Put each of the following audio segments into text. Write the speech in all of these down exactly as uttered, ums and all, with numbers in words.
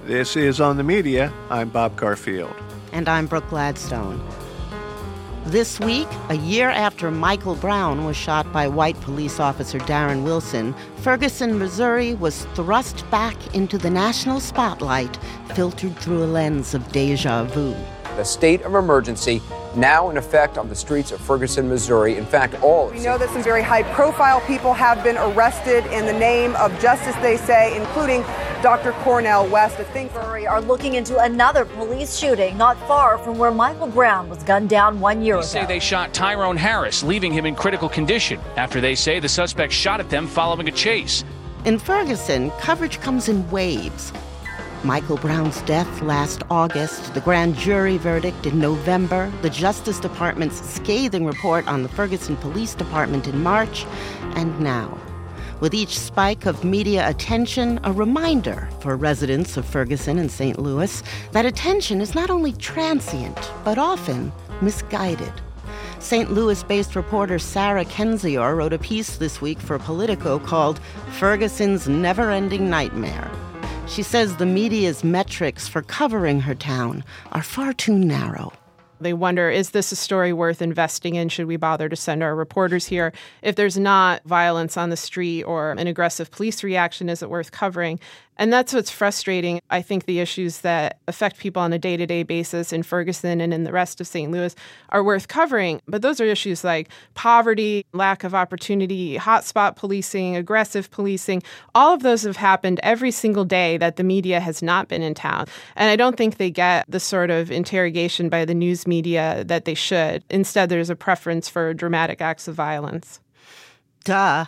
This is On the Media. I'm Bob Garfield. And I'm Brooke Gladstone. This week, a year after Michael Brown was shot by white police officer Darren Wilson, Ferguson, Missouri was thrust back into the national spotlight, filtered through a lens of déjà vu. The state of emergency now in effect on the streets of Ferguson, Missouri. In fact, all... We know that some very high-profile people have been arrested in the name of justice, they say, including Doctor Cornel West. I think Missouri are looking into another police shooting not far from where Michael Brown was gunned down one year they ago. They say they shot Tyrone Harris, leaving him in critical condition after they say the suspect shot at them following a chase. In Ferguson, coverage comes in waves. Michael Brown's death last August, the grand jury verdict in November, the Justice Department's scathing report on the Ferguson Police Department in March, and now. With each spike of media attention, a reminder for residents of Ferguson and Saint Louis that attention is not only transient, but often misguided. Saint Louis-based reporter Sarah Kendzior wrote a piece this week for Politico called Ferguson's Never-Ending Nightmare. She says the media's metrics for covering her town are far too narrow. They wonder, is this a story worth investing in? Should we bother to send our reporters here? If there's not violence on the street or an aggressive police reaction, is it worth covering? And that's what's frustrating. I think the issues that affect people on a day-to-day basis in Ferguson and in the rest of Saint Louis are worth covering. But those are issues like poverty, lack of opportunity, hotspot policing, aggressive policing. All of those have happened every single day that the media has not been in town. And I don't think they get the sort of interrogation by the news media that they should. Instead, there's a preference for dramatic acts of violence. Duh.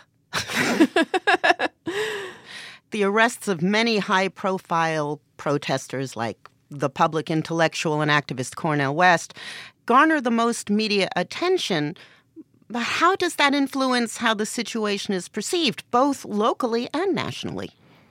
The arrests of many high-profile protesters like the public intellectual and activist Cornel West garner the most media attention. But how does that influence how the situation is perceived, both locally and nationally?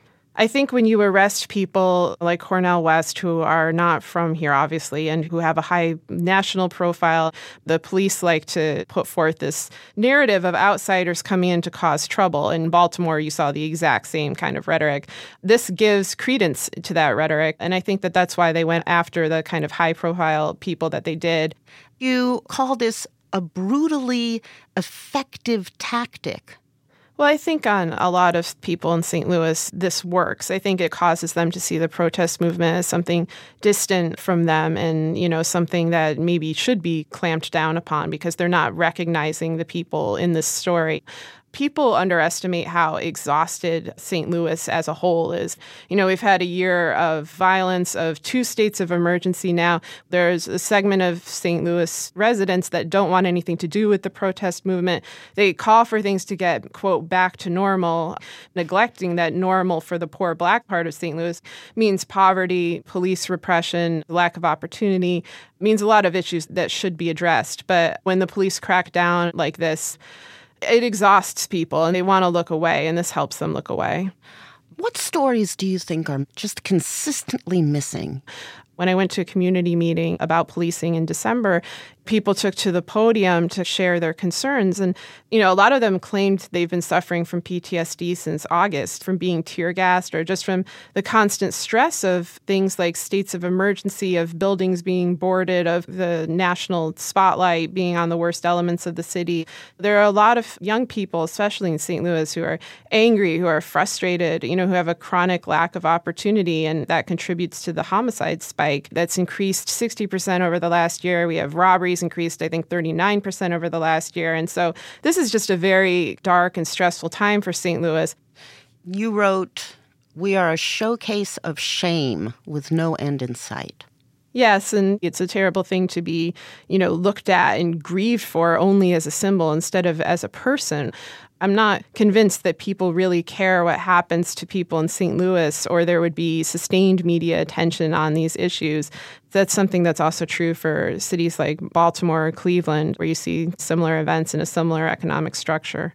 I think when you arrest people like Cornel West, who are not from here, obviously, and who have a high national profile, the police like to put forth this narrative of outsiders coming in to cause trouble. In Baltimore, you saw the exact same kind of rhetoric. This gives credence to that rhetoric, and I think that that's why they went after the kind of high-profile people that they did. You call this a brutally effective tactic. Well, I think on a lot of people in Saint Louis, this works. I think it causes them to see the protest movement as something distant from them and, you know, something that maybe should be clamped down upon because they're not recognizing the people in this story. People underestimate how exhausted Saint Louis as a whole is. You know, we've had a year of violence, of two states of emergency now. There's a segment of Saint Louis residents that don't want anything to do with the protest movement. They call for things to get, quote, back to normal. Neglecting that normal for the poor Black part of Saint Louis means poverty, police repression, lack of opportunity, means a lot of issues that should be addressed. But when the police crack down like this, it exhausts people and they want to look away, and this helps them look away. What stories do you think are just consistently missing? When I went to a community meeting about policing in December, people took to the podium to share their concerns. And, you know, a lot of them claimed they've been suffering from P T S D since August, from being tear gassed or just from the constant stress of things like states of emergency, of buildings being boarded, of the national spotlight being on the worst elements of the city. There are a lot of young people, especially in Saint Louis, who are angry, who are frustrated, you know, who have a chronic lack of opportunity, and that contributes to the homicide spike that's increased sixty percent over the last year. We have robberies increased, I think, thirty-nine percent over the last year. And so this is just a very dark and stressful time for Saint Louis. You wrote, "We are a showcase of shame with no end in sight." Yes, and it's a terrible thing to be, you know, looked at and grieved for only as a symbol instead of as a person. I'm not convinced that people really care what happens to people in Saint Louis, or there would be sustained media attention on these issues. That's something that's also true for cities like Baltimore or Cleveland, where you see similar events in a similar economic structure.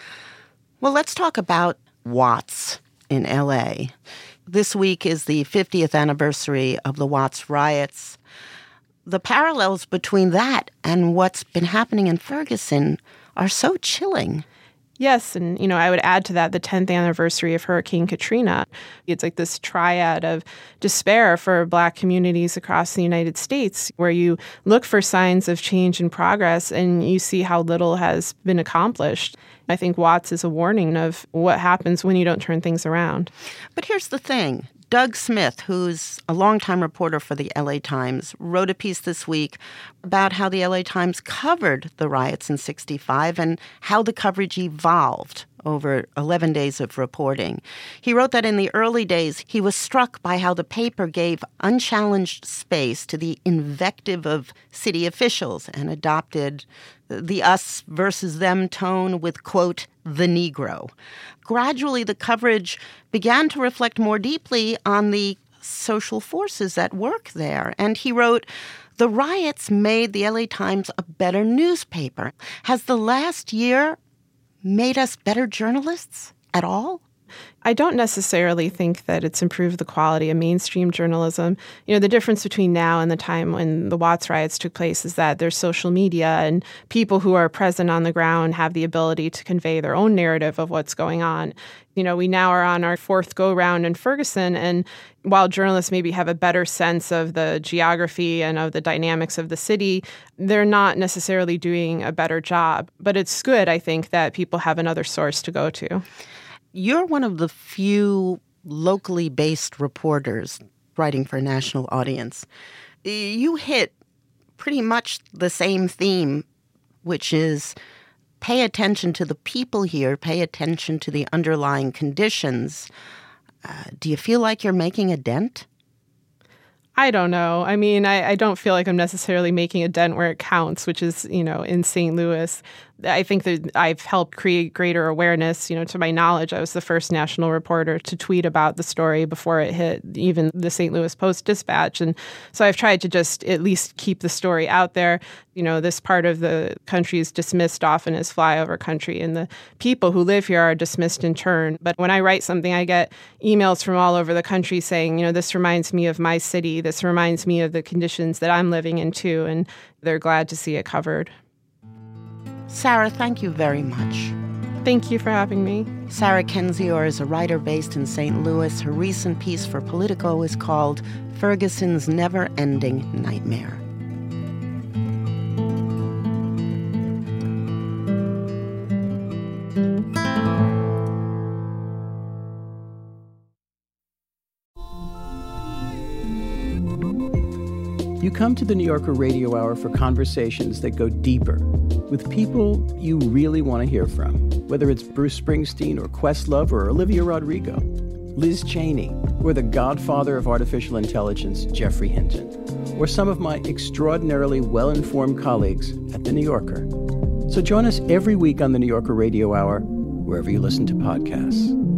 Well, let's talk about Watts in L A. This week is the fiftieth anniversary of the Watts riots. The parallels between that and what's been happening in Ferguson are so chilling. Yes, and, you know, I would add to that the tenth anniversary of Hurricane Katrina. It's like this triad of despair for Black communities across the United States, where you look for signs of change and progress and you see how little has been accomplished. I think Watts is a warning of what happens when you don't turn things around. But here's the thing. Doug Smith, who's a longtime reporter for the L A Times, wrote a piece this week about how the L A Times covered the riots in sixty-five and how the coverage evolved over eleven days of reporting. He wrote that in the early days, he was struck by how the paper gave unchallenged space to the invective of city officials and adopted the us versus them tone with, quote, the Negro. Gradually, the coverage began to reflect more deeply on the social forces at work there. And he wrote, the riots made the L A Times a better newspaper. Has the last year made us better journalists at all? I don't necessarily think that it's improved the quality of mainstream journalism. You know, the difference between now and the time when the Watts riots took place is that there's social media and people who are present on the ground have the ability to convey their own narrative of what's going on. You know, we now are on our fourth go-round in Ferguson, and while journalists maybe have a better sense of the geography and of the dynamics of the city, they're not necessarily doing a better job. But it's good, I think, that people have another source to go to. You're one of the few locally based reporters writing for a national audience. You hit pretty much the same theme, which is pay attention to the people here, pay attention to the underlying conditions. Uh, do you feel like you're making a dent? I don't know. I mean, I, I don't feel like I'm necessarily making a dent where it counts, which is, you know, in Saint Louis. I think that I've helped create greater awareness. You know, to my knowledge, I was the first national reporter to tweet about the story before it hit even the Saint Louis Post-Dispatch. And so I've tried to just at least keep the story out there. You know, this part of the country is dismissed often as flyover country, and the people who live here are dismissed in turn. But when I write something, I get emails from all over the country saying, you know, this reminds me of my city. This reminds me of the conditions that I'm living in, too. And they're glad to see it covered. Sarah, thank you very much. Thank you for having me. Sarah Kendzior is a writer based in Saint Louis. Her recent piece for Politico is called Ferguson's Never-Ending Nightmare. You come to the New Yorker Radio Hour for conversations that go deeper with people you really want to hear from, whether it's Bruce Springsteen or Questlove or Olivia Rodrigo, Liz Cheney, or the godfather of artificial intelligence, Geoffrey Hinton, or some of my extraordinarily well-informed colleagues at The New Yorker. So join us every week on the New Yorker Radio Hour, wherever you listen to podcasts.